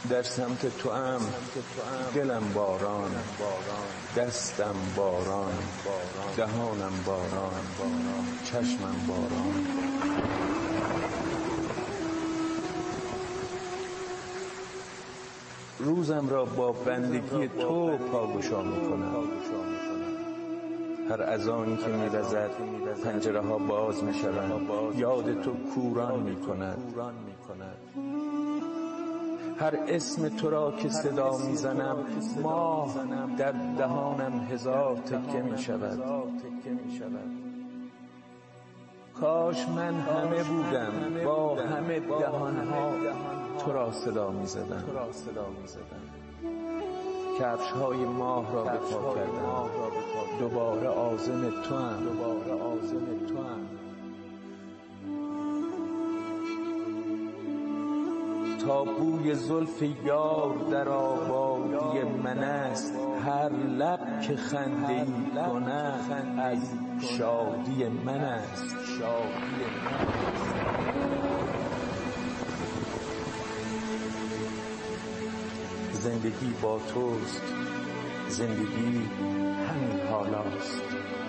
در سمت تو ام دلم باران، دستم باران، دهانم باران، چشمم باران. روزم را با بندگی تو پاگشا میکنم. هر اذانی که می‌وزد پنجره ها باز میشوند، یاد تو کوران میکند. هر اسم تو را که صدا میزنم، ماه در دهانم هزار تکه میشود. کاش من همه بودم، با همه دهانها تو را صدا میزدم. کفش های ماه را به پا کردم، دوباره عازم تو ام. تا بوی زلف یار در آبادی من است، هر لب که خنده ای کند از شادی من است. زندگی با توست، زندگی همین حالاست.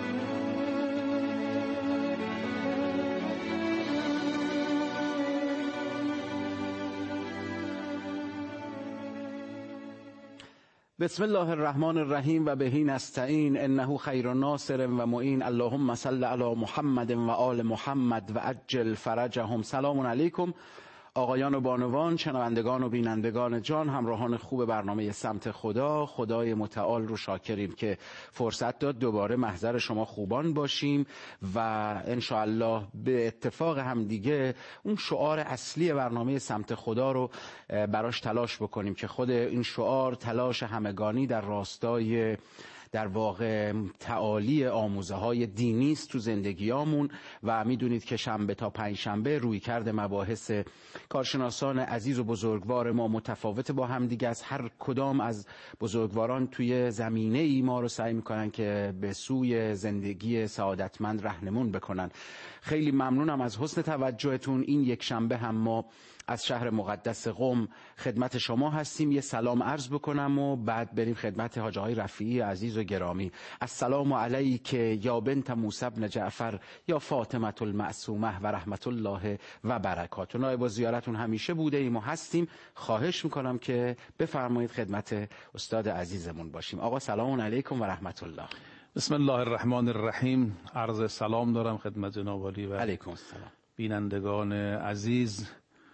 بسم الله الرحمن الرحیم و بهی نستعین انه خیر ناصر و معین. اللهم صل علی محمد و آل محمد و عجل فرجهم. سلام علیکم آقایان و بانوان، شنوندگان و بینندگان جان، همراهان خوب برنامه سمت خدا. خدای متعال رو شاکریم که فرصت داد دوباره محضر شما خوبان باشیم و انشاءالله به اتفاق هم دیگه اون شعار اصلی برنامه سمت خدا رو براش تلاش بکنیم که خود این شعار تلاش همگانی در راستای در واقع تعالی آموزه های دینی است تو زندگیامون. و میدونید که شنبه تا پنجشنبه رویکرد مباحث کارشناسان عزیز و بزرگوار ما متفاوت با هم دیگه است. هر کدام از بزرگواران توی زمینه ای ما رو سعی میکنن که به سوی زندگی سعادتمند راهنمون بکنن. خیلی ممنونم از حسن توجهتون. این یک شنبه هم ما از شهر مقدس قم خدمت شما هستیم. یه سلام عرض بکنم و بعد بریم خدمت حاج آقای رفیعی عزیز و گرامی. السلام علیک یا بنت موسی بن جعفر یا فاطمه المعصومه و رحمت الله و برکاته. نایب زیارتون همیشه بوده ایم و هستیم. خواهش میکنم که بفرمایید خدمت استاد عزیزمون باشیم. آقا سلام علیکم و رحمت الله. بسم الله الرحمن الرحیم. عرض سلام دارم خدمت جناب عالی و علیکم السلام بینندگان عزیز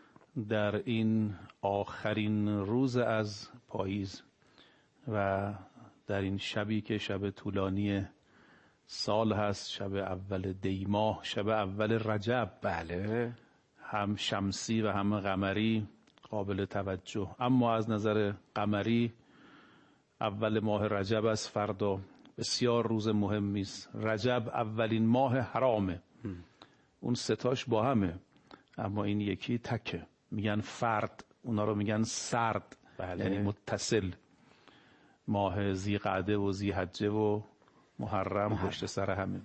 در این آخرین روز از پاییز و در این شبی که شب طولانی سال هست، شب اول دی ماه، شب اول رجب. بله، هم شمسی و هم قمری قابل توجه. اما از نظر قمری اول ماه رجب است، فردا بسیار روز مهمی است. رجب اولین ماه حرامه. اون ستاش با همه اما این یکی تکه. میگن فرد، اونا رو میگن سرد. بله. یعنی متصل. ماه ذیقعده و ذیحجه و محرم پشت سر همه.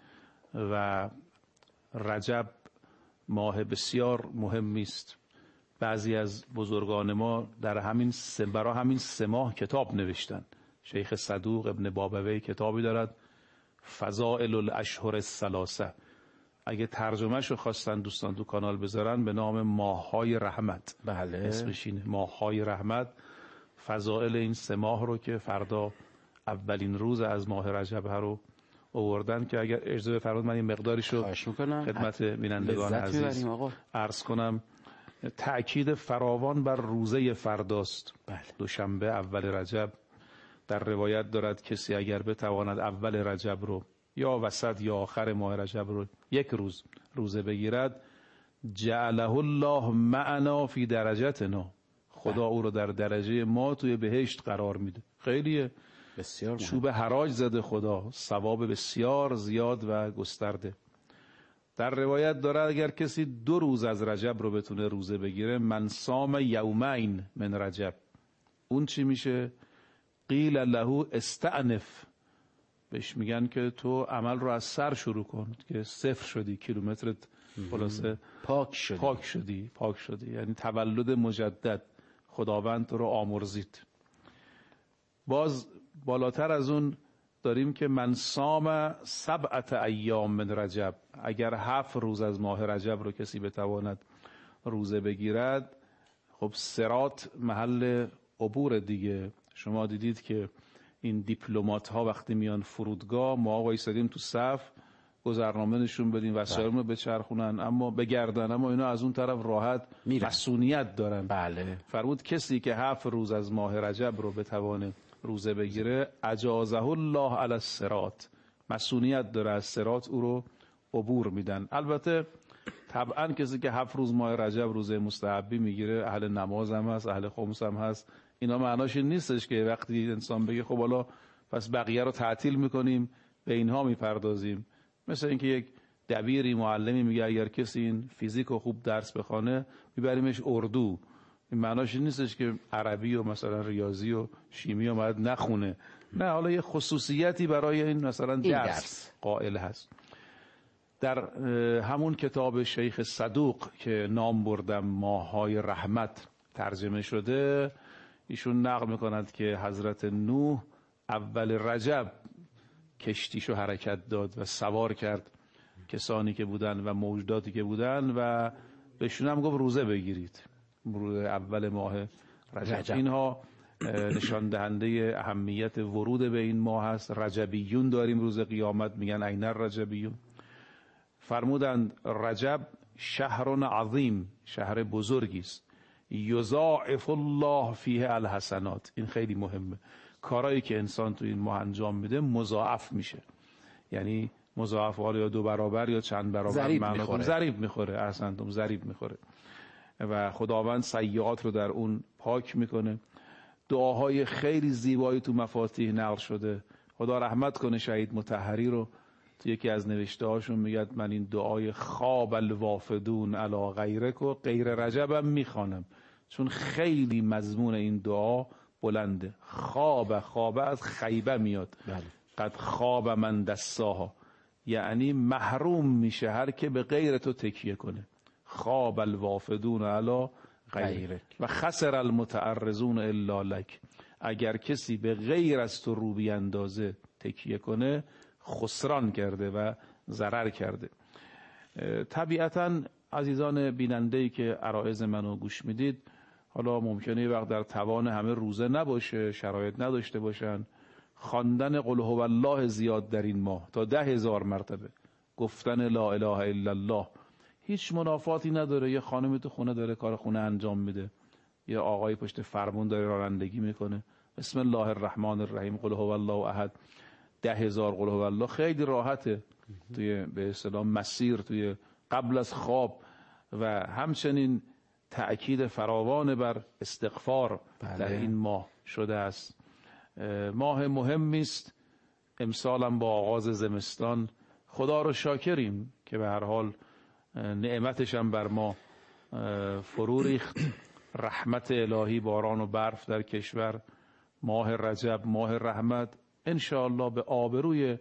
و رجب ماه بسیار مهمی است. بعضی از بزرگان ما در برای همین سه ماه کتاب نوشتن. شیخ صدوق ابن بابوی کتابی دارد، فضائل الاشهر الثلاثه. اگه ترجمهشو خواستن دوستان تو کانال بذارن، به نام ماه‌های رحمت. بله. اسمش اینه، ماه‌های رحمت. فضائل این سه ماه رو که فردا اولین روز از ماه رجب رو آوردن که اگر اجازه بفرمایید من این مقداریشو خدمت بینندگان عزیز عرض کنم. تأکید فراوان بر روزه فرداست. بله. دوشنبه اول رجب. در روایت دارد کسی اگر بتواند اول رجب رو یا وسط یا آخر ماه رجب رو یک روز روزه بگیرد، جعله الله معنا فی درجتنا، خدا او رو در درجه ما توی بهشت قرار میده. خیلی بسیار چوب حراج زده خدا، ثواب بسیار زیاد و گسترده. در روایت داره اگر کسی 2 روز از رجب رو بتونه روزه بگیره، من صام یومین من رجب، اون چی میشه؟ قیل له استعنف، بهش میگن که تو عمل رو از سر شروع کن که صفر شدی، کیلومترت خلاصه پاک شدی. یعنی تولد مجدد. خداوند تو رو آمرزید. باز بالاتر از اون داریم که من صام 7 ایام من رجب، اگر 7 روز از ماه رجب رو کسی بتواند روزه بگیرد، خب صراط محل عبور دیگه. شما دیدید که این دیپلمات ها وقتی میان فرودگاه، ما وایسادیم تو صف گذرنامه نشون بدیم وسایل رو بچرخونن اما بگردن، اما اینا از اون طرف راحت مسئولیت دارن. بله. فرمود کسی که 7 روز از ماه رجب رو بتوانه روزه بگیره، اجازه الله علی الصراط، مسئولیت داره، از صراط او رو عبور میدن. البته طبعا کسی که 7 روز ماه رجب روزه مستحبی میگیره، اهل نماز هم هست، اهل خمس هم هست. اینا معناش این نیستش که وقتی انسان بگه خب حالا پس بقیه رو تعطیل میکنیم به اینها میپردازیم. مثل اینکه یک دبیری معلمی میگه اگر کسی این فیزیک رو خوب درس بخونه میبریمش اردو. این معناش این نیستش که عربی و مثلا ریاضی و شیمی رو باید نخونه. نه، حالا یه خصوصیتی برای این مثلا درس قائل هست. در همون کتاب شیخ صدوق که نام بردم، ماه‌های رحمت ترجمه شده، ایشون نقل میکند که حضرت نوح اول رجب کشتیشو حرکت داد و سوار کرد کسانی که بودن و موجوداتی که بودن و بهشون هم گفت روزه بگیرید، روز اول ماه رجب. اینها نشان دهنده اهمیت ورود به این ماه هست. رجبیون داریم روز قیامت، میگن این الرجبیون. فرمودند رجب شهر عظیم، شهر بزرگی است، یضاعف الله فیه الحسنات. این خیلی مهمه، کارهایی که انسان تو این ماه انجام میده مضاعف میشه. یعنی مضاعف، یا 2 برابر یا چند برابر، ضریب میخوره. احسنتم، ضریب میخوره و خداوند سیئات رو در اون پاک میکنه. دعاهای خیلی زیبایی تو مفاتیح نقل شده. خدا رحمت کنه شهید مطهری رو، تو یکی از نوشته هاشون میگه من این دعای خواب الوافدون علی غیرک و غیر رجبم میخوانم، چون خیلی مضمون این دعا بلنده. خواب از خیبه میاد. بله. قد خواب من دساها، یعنی محروم میشه هر که به غیر تو تکیه کنه. خواب الوافدون علی غیرک و خسر المتعرضون الا لک. اگر کسی به غیر از تو رو بیاندازه، تکیه کنه، خسران کرده و ضرر کرده. طبیعتاً عزیزان بیننده‌ای که عرایض منو گوش میدید، حالا ممکنه وقت در توان همه روزه نباشه، شرایط نداشته باشن، خواندن قل هو الله زیاد در این ماه تا 10,000 مرتبه، گفتن لا اله الا الله هیچ منافاتی نداره. یه خانمی تو خونه داره کار خونه انجام میده، یه آقای پشت فرمون داره رانندگی میکنه، بسم الله الرحمن الرحیم قل هو الله احد 10,000 قل هو الله، خیلی راحته توی به اصطلاح مسیر، توی قبل از خواب. و همچنین تأکید فراوان بر استغفار در این ماه شده است. ماه مهمی است. امسالم با آغاز زمستان خدا رو شاکریم که به هر حال نعمتش هم بر ما فرو ریخت. رحمت الهی، باران و برف در کشور. ماه رجب، ماه رحمت، انشاءالله به آبروی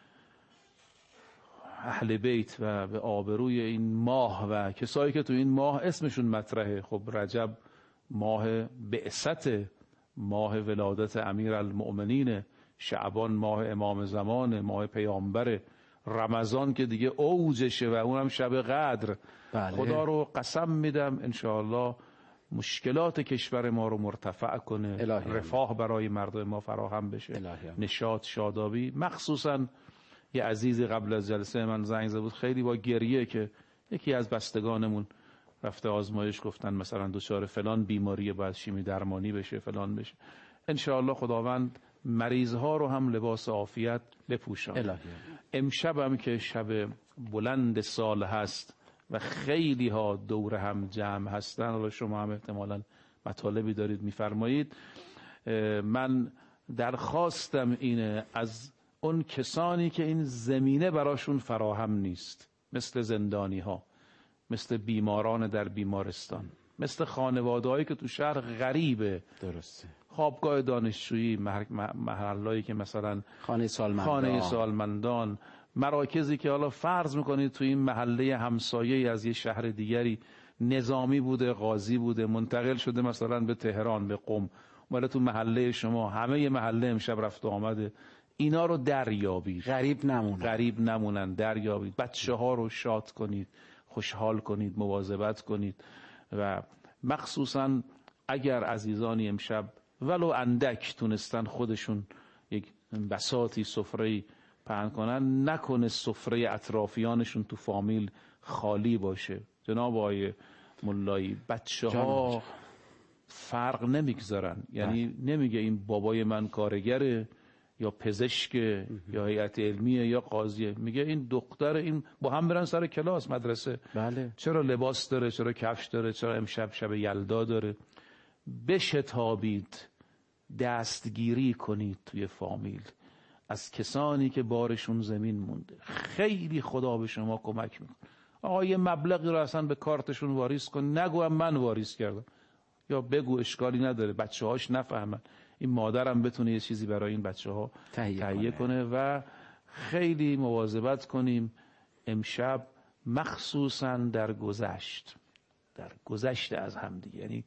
اهل بیت و به آبروی این ماه و کسایی که تو این ماه اسمشون مطرحه. خب رجب ماه بعثت، ماه ولادت امیر المؤمنین، شعبان ماه امام زمان، ماه پیامبر، رمضان که دیگه اوجشه و اونم شب قدر. بله. خدا رو قسم میدم انشاءالله مشکلات کشور ما رو مرتفع کنه، رفاه برای مردم ما فراهم بشه، نشاط، شادابی. مخصوصا یه عزیزی قبل از جلسه من زنگ زد بود خیلی با گریه که یکی از بستگانمون رفته آزمایش، گفتن مثلا دچار فلان بیماری باید شیمی درمانی بشه، فلان بشه. انشاءالله خداوند مریضها رو هم لباس عافیت بپوشاند. امشب هم که شب بلند سال هست و خیلی ها دور هم جمع هستن، حالا شما هم احتمالاً مطالبی دارید میفرمایید، من درخواستم اینه از اون کسانی که این زمینه براشون فراهم نیست، مثل زندانی ها، مثل بیماران در بیمارستان، مثل خانواده‌هایی که تو شهر غریبه، درسته، خوابگاه دانشجویی، محلهایی که مثلا خانه سالمندان، مراکزی که حالا فرض میکنید تو این محله همسایه از یه شهر دیگری نظامی بوده، قاضی بوده، منتقل شده مثلا به تهران، به قم، ولی تو محله شما همه محله امشب رفت و آمده. اینا رو دریابید، غریب نمونن، دریابید. بچه ها رو شاد کنید، خوشحال کنید، مواظبت کنید و مخصوصا اگر عزیزانی امشب ولو اندک تونستن خودشون یک بساطی سفره‌ای پهن کنن، نکنه سفره اطرافیانشون تو فامیل خالی باشه. جناب آقای ملایی، بچه ها فرق نمیگذارن، یعنی نمیگه این بابای من کارگره یا پزشک یا هیئت علمیه یا قاضیه، میگه این دختر، این با هم برن سر کلاس مدرسه. بله. چرا لباس داره، چرا کفش داره، چرا امشب شب یلدا داره. بشتابید، دستگیری کنید توی فامیل از کسانی که بارشون زمین مونده. خیلی خدا به شما کمک میکنه. آقا یه مبلغی رو اصلا به کارتشون واریز کن، نگو من واریز کردم، یا بگو اشکالی نداره، بچه هاش نفهمن، این مادرم بتونه یه چیزی برای این بچه ها تهیه کنه. و خیلی مواظبت کنیم امشب، مخصوصا در گذشت از هم دیگه، یعنی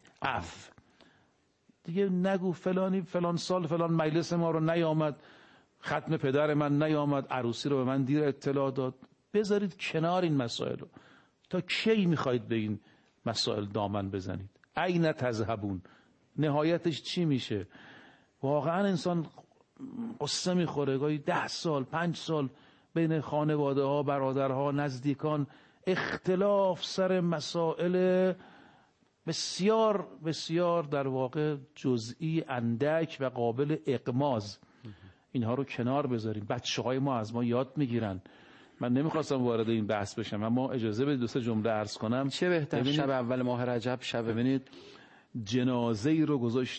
دیگه نگو فلانی فلان سال فلان مجلس ما رو نیامد، ختم پدر من نیامد، عروسی رو به من دیر اطلاع داد. بذارید کنار این مسائل رو. تا کی میخواید به این مسائل دامن بزنید؟ این تذهبون، نهایتش چی میشه؟ واقعا انسان قصه میخوره. گاهی 10 سال 5 سال بین خانواده ها، برادرها، نزدیکان اختلاف سر مسائل بسیار بسیار در واقع جزئی، اندک و قابل اغماض. اینها رو کنار بذاریم. بچه های ما از ما یاد میگیرن. من نمیخواستم وارد این بحث بشم، اما اجازه بدید 2 جمله عرض کنم. چه بهتر شب اول ماه رجب. ببینید جنازه ای رو گذاشت،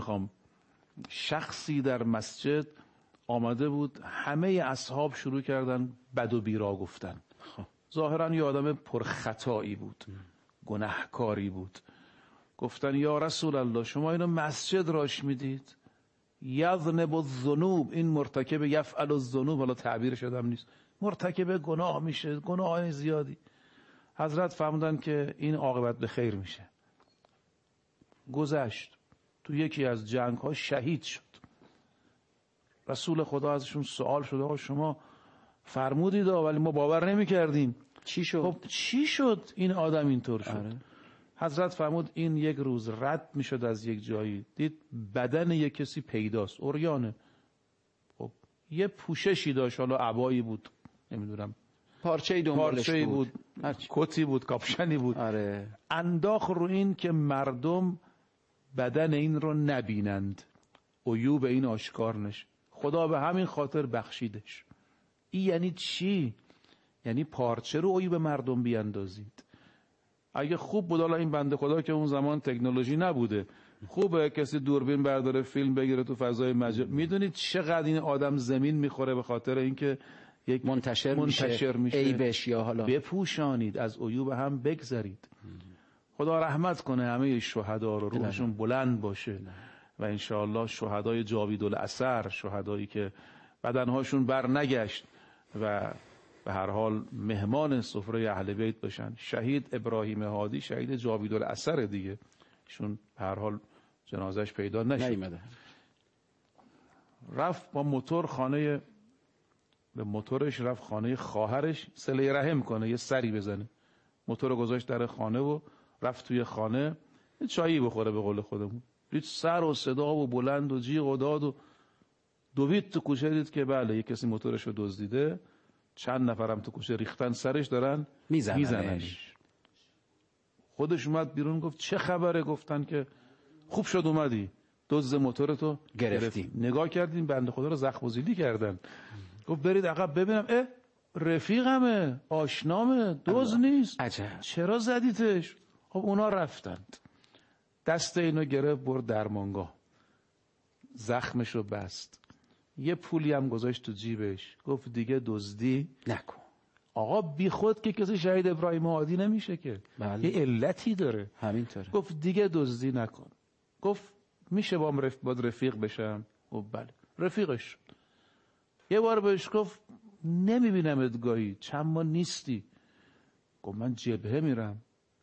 شخصی در مسجد آمده بود، همه اصحاب شروع کردن بد و بیرا گفتن. ظاهرا یه آدم پرخطایی بود، گناهکاری بود. گفتن یا رسول الله شما اینو مسجد راش میدید؟ یذنب الذنوب، این مرتکب یفعل الذنوب، حالا تعبیرش یادم نیست، مرتکب گناه میشه، گناه زیادی. حضرت فرمودن که این عاقبت به خیر میشه. گذشت، تو یکی از جنگ ها شهید شد. رسول خدا ازشون سوال شد آقا شما فرمودید ولی ما باور نمی کردیم، چی شد؟ خب چی شد این آدم اینطور شد؟ حضرت فرمود این یک روز رد می شد از یک جایی، دید بدن یک کسی پیداست، عریانه. خب یه پوششی داشت، حالا عبایی بود، نمیدونم پارچه‌ای دنبالش بود، کتی بود، کاپشنی بود. انداخت رو این که مردم بدن این رو نبینند، عیوب این آشکار نشه. خدا به همین خاطر بخشیدش. این یعنی چی؟ یعنی پارچه رو عیوب مردم بیاندازید. اگه خوب بود، حالا این بنده خدا که اون زمان تکنولوژی نبوده، خوبه کسی دوربین برداره فیلم بگیره تو فضای مجازی. میدونید چقدر این آدم زمین میخوره به خاطر اینکه یک منتشر میشه عیبش، یا حالا بپوشانید، از عیوب هم بگذرید. خدا رحمت کنه همه شهدا رو، روحشون بلند باشه و انشاءالله شهدای جاویدالاثر، شهدایی که بدنهاشون بر نگشت و به هر حال مهمان سفره اهل بیت باشن. شهید ابراهیم هادی شهید جاویدالاثر دیگه، ایشون به هر حال جنازش پیدا نشد. رفت با موتور خانه، به موتورش رفت خانه خواهرش صله رحم کنه، یه سری بزنه. موتور رو گذاشت در خانه و رفت توی خانه چایی بخوره به قول خودمون. دید سر و صدا و بلند و جیغ و داد و دوید تو کوچه، دید که بله یک کسی موتورش رو دزدیده، چند نفرم تو کوچه ریختن سرش، دارن میزننش. خودش اومد بیرون، گفت چه خبره؟ گفتن که خوب شد اومدی، دزد موتورتو گرفتیم. نگاه کردیم بنده خدا رو زخم و زیلی کردن. گفت برید عقب ببینم. رفیقمه، آشنامه، دزد نیست. عجب. چرا زدیتش؟ خب اونا رفتند، دست اینو گرفت برد درمانگاه، زخمش رو بست، یه پولی هم گذاشت تو جیبش، گفت دیگه دزدی نکن. آقا بی خود که کسی شهید ابراهیم هادی نمیشه که، یه علتی داره. همینطوره. گفت دیگه دزدی نکن. گفت میشه با رفیق بشم؟ گفت بله. رفیقش شد. یه بار بهش گفت نمیبینمت گاهی، چند ماه نیستی. گفت من جبهه میرم.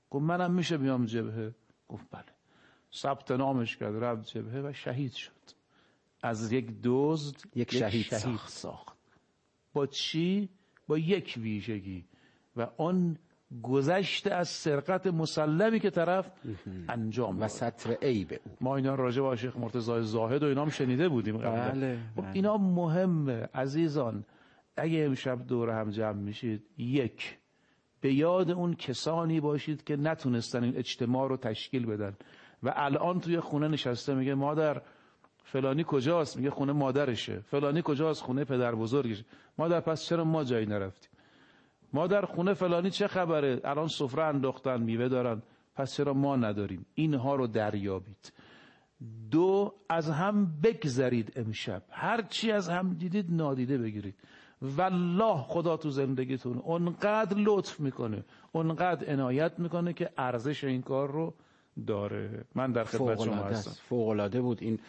گفت منم میشه بیام جبهه؟ گفت بله. ثبت نامش کرد، رفت جبهه و شهید شد. از یک دزد یک شهید ساخت. با چی؟ با یک ویژگی و آن گذشته از سرقت مسلمی که طرف انجام و ستر عیب او. ما اینا راجع به شیخ مرتضی زاهد و اینا هم شنیده بودیم قبلا. بله. اینا مهمه عزیزان. اگه امشب دور هم جمع میشید، یک، به یاد اون کسانی باشید که نتونستن این اجتماع رو تشکیل بدن و الان توی خونه نشسته میگه مادر فلانی کجاست؟ میگه خونه مادرشه. فلانی کجاست؟ خونه پدر بزرگشه. مادر پس چرا ما جایی نرفتیم؟ مادر خونه فلانی چه خبره؟ الان سفره انداختن، میوه دارن، پس چرا ما نداریم؟ اینها رو دریابید. دو، از هم بگذرید. امشب هر چی از هم دیدید نادیده بگیرید. والله خدا تو زندگیتون اونقدر لطف میکنه، اونقدر عنایت میکنه که ارزش این کار رو داره. من در خدمت شما هستم. فوق‌العاده بود. این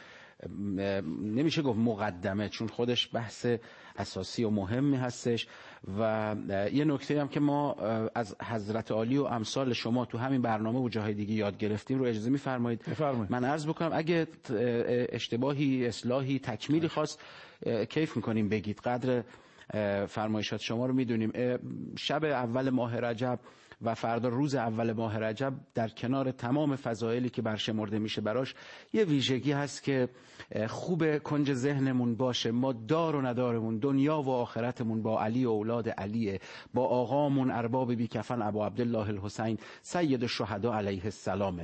نمیشه گفت مقدمه، چون خودش بحث اساسی و مهمی هستش و یه نکته هم که ما از حضرت عالی و امثال شما تو همین برنامه و جاهای دیگه یاد گرفتیم رو اجازه میفرمایید من عرض بکنم. اگه اشتباهی، اصلاحی، تکمیلی خواست کیف میکنیم بگید. قدر فرمایشات شما رو میدونیم. شب اول ماه رجب و فردا روز اول ماه رجب در کنار تمام فضایلی که برشمرده میشه براش یه ویژگی هست که خوب کنج ذهنمون باشه. ما دار و ندارمون، دنیا و آخرتمون با علی و اولاد علیه، با آقامون ارباب بی کفن ابو عبدالله الحسین سید الشهدا علیه السلام.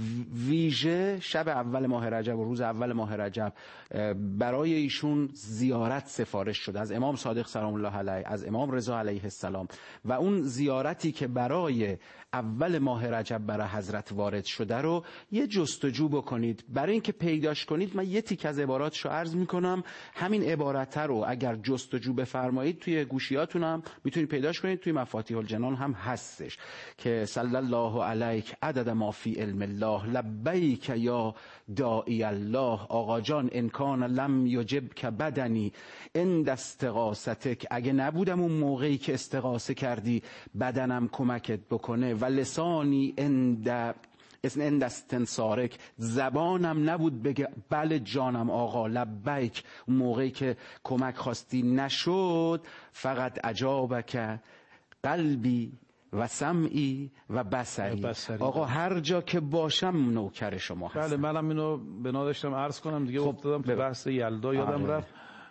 ویژه شب اول ماه رجب و روز اول ماه رجب برای ایشون زیارت سفارش شده از امام صادق سلام الله علیه، از امام رضا علیه السلام و اون زیارتی که برای اول ماه رجب برای حضرت وارد شده رو یه جستجو بکنید. برای اینکه پیداش کنید من یه تیک از عباراتشو عرض میکنم. همین عبارت رو اگر جستجو بفرمایید توی گوشیاتونم میتونید پیداش کنید. توی مفاتیح الجنان هم هستش که صلی الله علیک عدد ما فی علم الله لبیک یا داعی الله. آقا جان انکان لم یجب که بدنی عند استغاثتک، اگه نبودم اون موقعی که استغاثه کردی بدنم کمکت بکنه، و لسانی عند استنصارک، زبانم نبود بگه بله جانم آقا لبیک اون موقعی که کمک خواستی نشد، فقط عجابک قلبی و سمعی و بصری. آقا هر جا که باشم نوکر شما هستم. بله منم اینو بنا داشتم عرض کنم دیگه. افتادم تو بحث یلدا یادم رفت.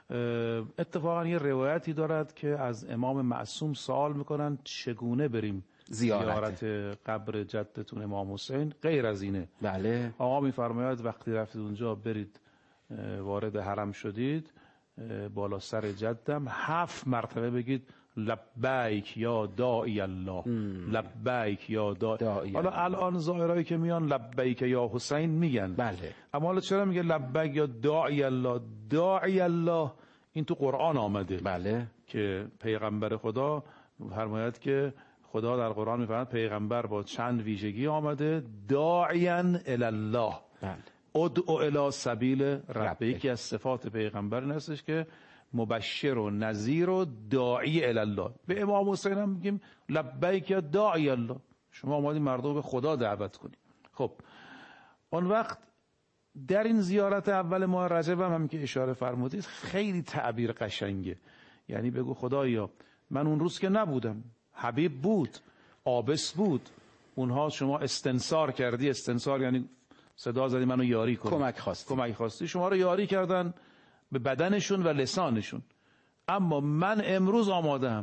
اتفاقا یه روایتی دارد که از امام معصوم سوال میکنن چگونه بریم زیارت قبر جدتون امام حسین غیر از اینه. بله. آقا میفرماید وقتی رفتید اونجا برید وارد حرم شدید بالا سر جدم 7 مرتبه بگید لبیک یا داعی الله، لبیک یا داعی. حالا الان زائرایی که میان لبیک یا حسین میگن. بله. اما حالا چرا میگه لبیک یا داعی الله؟ داعی الله این تو قرآن آمده. بله. که پیغمبر خدا فرماید که خدا در قرآن میفرماید پیغمبر با چند ویژگی آمده. داعیا الی الله. بله. ادعو الی سبیل ربک. یکی از صفات پیغمبر این هستش که مبشر و نذیر و داعی الی الله. به امام حسین هم میگیم لبیک یا داعی الله، شما اومدید مردم به خدا دعوت کنید. خب اون وقت در این زیارت اول ماه رجب هم که اشاره فرمودید خیلی تعبیر قشنگه. یعنی بگو خدایا من اون روز که نبودم، حبیب بود، آبس بود، اونها شما استنصار کردی. استنصار یعنی صدا زدی منو یاری کن، کمک خواستی، شما رو یاری کردن به بدنشون و لسانشون. اما من امروز آمادم.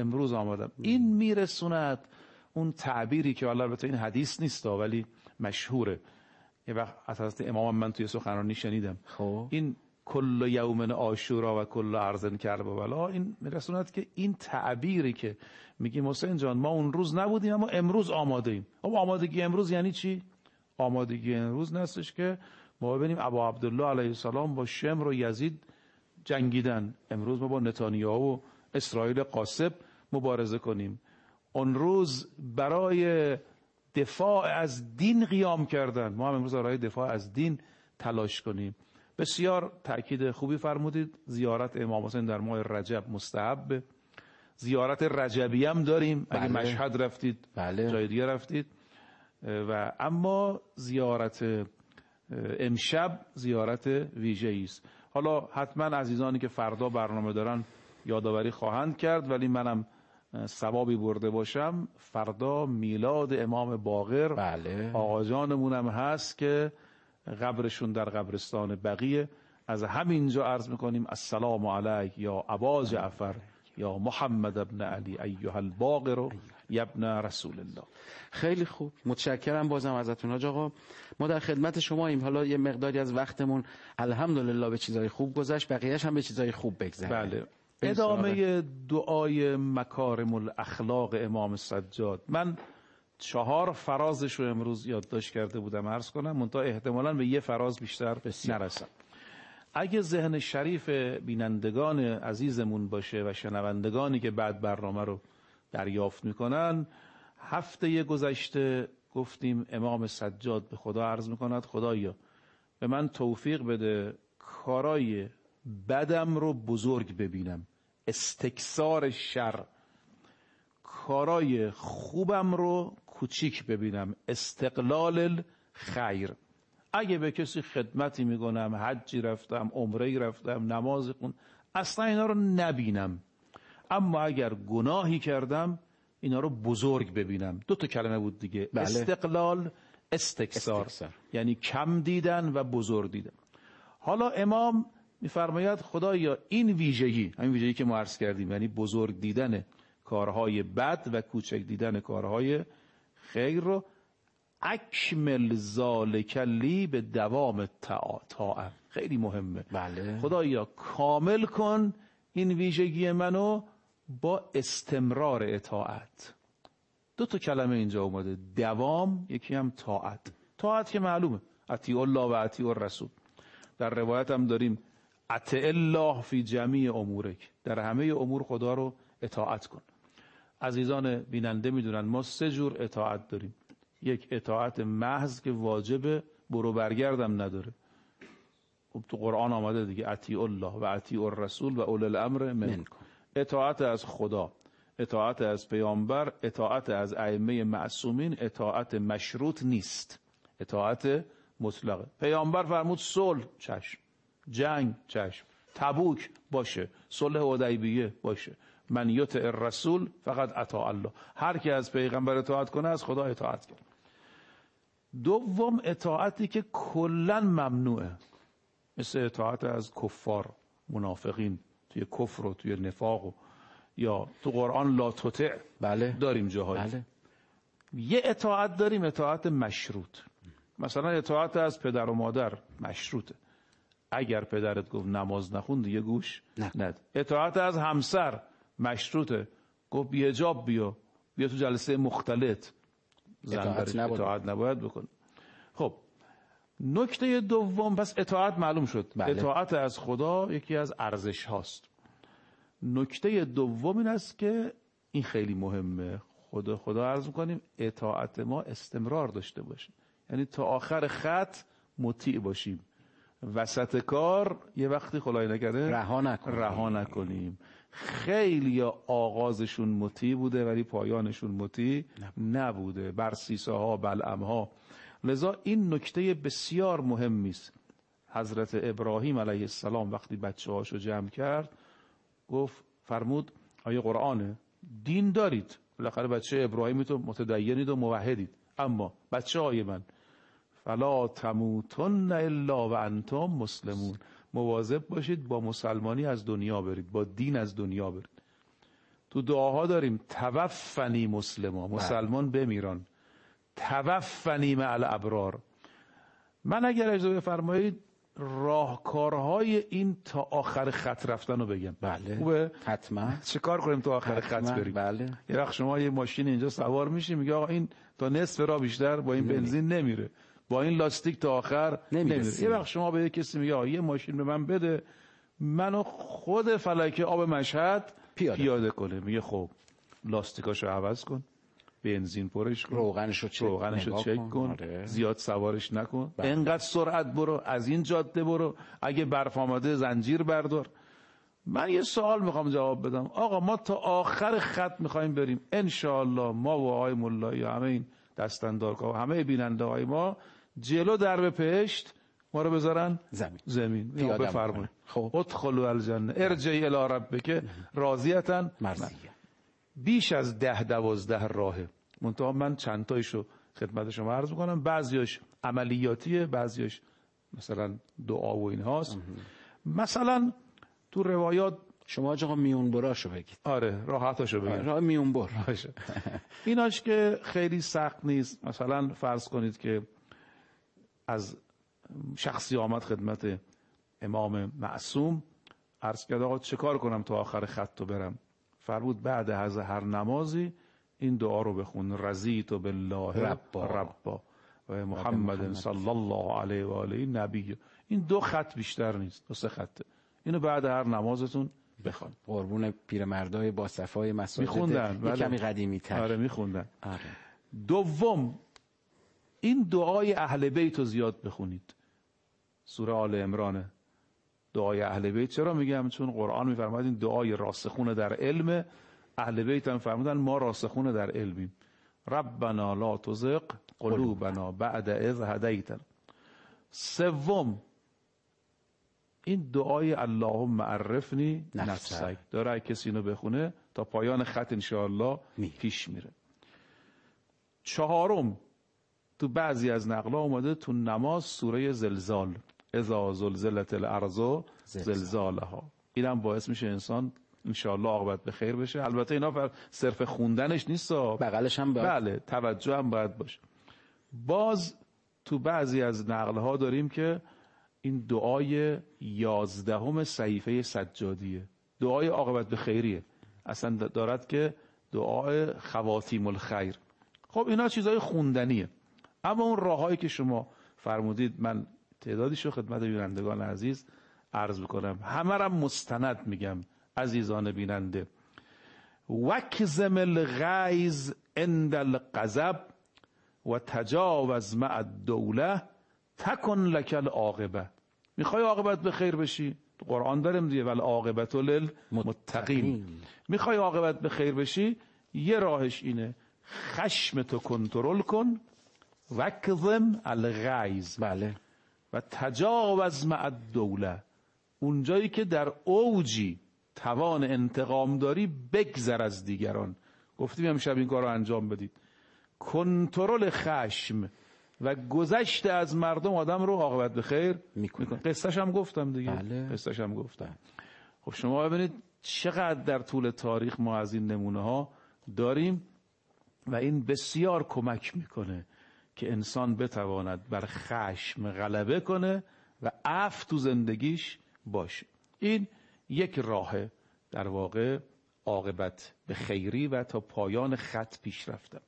این میرسوند اون تعبیری که البته این حدیث نیست ولی مشهوره. یه وقت از حضرت امام من توی سخنرانی شنیدم. این کل یوم عاشورا و کل ارض کرب و بلا، این میرسوند که این تعبیری که میگیم حسین جان ما اون روز نبودیم اما امروز آماده ایم. اما آمادگی امروز یعنی چی؟ آمادگی امروز نستش که ما ببینیم ابو عبدالله علیه السلام با شمر و یزید جنگیدن، امروز ما با نتانیاهو و اسرائیل قاصب مبارزه کنیم. اون روز برای دفاع از دین قیام کردن، ما هم امروز برای دفاع از دین تلاش کنیم. بسیار تأکید خوبی فرمودید. زیارت امام حسین در ماه رجب مستحب. زیارت رجبی هم داریم. بله. اگه مشهد رفتید، بله. جای دیگه رفتید، و اما زیارت امشب زیارت ویژه‌ای است. حالا حتما عزیزانی که فردا برنامه دارن یادآوری خواهند کرد، ولی منم ثوابی برده باشم، فردا میلاد امام باقر. بله. آقا جانمونم هست که قبرشون در قبرستان بقیه. از همینجا عرض میکنیم السلام علیک یا ابا جعفر یا محمد ابن علی ایها الباقر یا ابن رسول الله. خیلی خوب، متشکرم بازم ازتون حاج آقا. ما در خدمت شماییم. حالا یه مقداری از وقتمون الحمدلله به چیزای خوب گذشت، بقیه‌اش هم به چیزای خوب بگذره. بله. ادامه دعای مکارم الاخلاق امام سجاد. من 4 فرازش رو امروز یادداشت کرده بودم عرض کنم، منتها احتمالاً به یه فراز بیشتر نرسم. اگه ذهن شریف بینندگان عزیزمون باشه و شنوندگانی که بعد برنامه رو دریافت میکنن، هفته گذشته گفتیم امام سجاد به خدا عرض میکند خدایا به من توفیق بده کارای بدم رو بزرگ ببینم، استکثار شر، کارای خوبم رو کوچیک ببینم، استقلال الخیر. اگه به کسی خدمتی میکنم، حجی رفتم، عمره‌ای رفتم، نماز خون، اصلا اینا رو نبینم، اما اگر گناهی کردم اینا رو بزرگ ببینم. 2 کلمه بود دیگه. بله. استقلال، استکثار، یعنی کم دیدن و بزرگ دیدن. حالا امام میفرماید خدایا این ویژگی، همین ویژگی که ما عرض کردیم، یعنی بزرگ دیدن کارهای بد و کوچک دیدن کارهای خیر رو اکمل ذالک لی به دوام طاعت. خیلی مهمه. بله. خدایا کامل کن این ویژگی منو با استمرار اطاعت. 2 کلمه اینجا اومده، دوام، یکی هم طاعت. طاعت که معلومه اطیع الله و اطیع الرسول. در روایت هم داریم اطیع الله فی جمیع امورک، در همه امور خدا رو اطاعت کن. عزیزان بیننده میدونن ما 3 جور اطاعت داریم. یک اطاعت محض که واجب برو برگردم نداره، خب تو قرآن آمده دیگه اطیع الله و اطیع الرسول و اولی الامر منکم. اطاعت از خدا، اطاعت از پیامبر، اطاعت از ائمه معصومین اطاعت مشروط نیست، اطاعت مطلقه. پیامبر فرمود صلح، چشم. جنگ، چشم. تبوک، باشه. صلح حدیبیه، باشه. من یطع الرسول فقط اطاع الله. هر کی از پیغمبر اطاعت کنه از خدا اطاعت کنه. دوم اطاعتی که کلا ممنوعه، مثل اطاعت از کفار، منافقین، توی کفر و توی نفاق و یا تو قرآن لا تطع. بله. داریم جاهایی. بله. یه اطاعت داریم اطاعت مشروط. مثلا اطاعت از پدر و مادر مشروطه، اگر پدرت گفت نماز نخون دیگه گوش ند. اطاعت از همسر مشروطه، گفت بی حجاب بیا تو جلسه مختلط، اطاعت نباید بکن. خب نکته دوم، پس اطاعت معلوم شد. بله. اطاعت از خدا یکی از ارزش هاست. نکته دوم این است که این خیلی مهمه، خدا عرض میکنیم اطاعت ما استمرار داشته باشه، یعنی تا آخر خط مطیع باشیم، وسط کار یه وقتی خدای نکرده رها نکنیم. خیلی آغازشون مطیع بوده ولی پایانشون مطیع نبوده، برسیسه ها، بلعم ها. لذا این نکته بسیار مهمی است. حضرت ابراهیم علیه السلام وقتی بچه هاشو جمع کرد گفت، فرمود آیه قرآنه، دین دارید، بالاخره بچه ابراهیمی تو متدینید و موحدید، اما بچه های من فلا تموتن الا و انتم مسلمون، مواظب باشید با مسلمانی از دنیا برید، با دین از دنیا برید. تو دعاها داریم توفنی مسلما، مسلمان بمیران، توفنی مع الابرار. من اگر اجازه بفرمایید راهکارهای این تا آخر خط رفتن رو بگم. بله خوبه؟ حتما. چه کار کنیم تا آخر خط بریم؟ بله. یه وقت شما یه ماشین اینجا سوار میشی میگه آقا این تا نصف راه بیشتر با این بنزین نمیره، با این لاستیک تا آخر نمیره. یه وقت شما به یه کسی میگه آقا یه ماشین به من بده، منو خود فلکه آب مشهد پیاده کنه، میگه خب لاستیکاشو عوض کن، بنزین پرش کن، روغنشو چک کن. زیاد سوارش نکن. انقدر سرعت برو، از این جاده برو، اگه برف آمده زنجیر بردار. من یه سوال میخوام جواب بدم. آقا ما تا آخر خط میخوایم بریم، انشاءالله ما و آقای ملایی همه این دستاندارکار همه بیننده های ما جلو درب بهشت ما رو بذارن زمین بفرمایید خب ادخلوا الجنه ارجعی الی ربک راضیه مرضیه. بیش از 10-12 راهه، منتها من چند تایشو خدمت شما عرض میکنم. بعضیاش عملیاتیه، بعضیاش مثلا دعا و اینهاست. مثلا تو روایات شما آقا میون براشو بگید. آره راحتاشو بگید. راه میون بر باشه. ایناش که خیلی سخت نیست. مثلا فرض کنید که از شخصی آمد خدمت امام معصوم، عرض کرد آقا چه کار کنم تا آخر خط رو برم؟ فرمود بعد از هر نمازی این دعا رو بخون: رضیت بالله ربا و محمد صلی الله علیه و آله نبی. این 2 خط بیشتر نیست، 2-3 خطه. اینو بعد هر نمازتون بخون. قربون پیرمردای با صفای مساجد میخوندن کمی قدیمی تر. آره میخوندن. آره. دوم این دعای اهل بیت رو زیاد بخونید. سوره آل عمران دعای اهل بیت. چرا میگم؟ چون قرآن میفرماید این دعای راسخون در علم. اهل بیت هم فرمودن ما راسخون در علمیم. ربنا لا تزغ قلوبنا بعد اذ هدیتنا. سوم این دعای اللهم عرفنی نفسک داره، اگه کسی اینو بخونه تا پایان خط انشاءالله پیش میره. 4 تو بعضی از نقلا اومده تو نماز سوره زلزال، اذا زلزلت الارض زلزالها. اینم باعث میشه انسان انشاءالله عاقبت به خیر بشه. البته اینا صرف خوندنش نیست، بغلش هم باید. بله توجه هم باید باشه. باز تو بعضی از نقلها داریم که این دعای 11 صحیفه سجادیه، دعای عاقبت به خیریه، اصلا دارد که دعای خواتیم الخیر. خب اینا چیزای خوندنیه. اما اون راههایی که شما فرمودید من تعدادیشو خدمت بینندگان عزیز عرض بکنم، همه را مستند میگم عزیزان بیننده. وکظم الغیظ عند الغضب و تجاوز مع الدوله تکن لک العاقبه. میخوای عاقبت به خیر بشی؟ قرآن داریم دیگه، والعاقبة للمتقین. میخوای عاقبت به خیر بشی؟ یه راهش اینه خشمتو کنترل کن، وکظم الغیظ، بله، و تجاوز مع الدوله. اونجایی که در اوجی توان انتقام داری بگذر از دیگران. گفتیم امشب این کار رو انجام بدید. کنترل خشم و گذشت از مردم آدم رو عاقبت به خیر میکنه. قصه‌ش هم گفتم دیگه. بله. قصه‌ش هم گفتم. خب شما ببینید چقدر در طول تاریخ ما از این نمونه ها داریم و این بسیار کمک میکنه که انسان بتواند بر خشم غلبه کنه و عفو تو زندگیش باشه. این یک راه در واقع عاقبت به خیری و تا پایان خط پیش رفتن.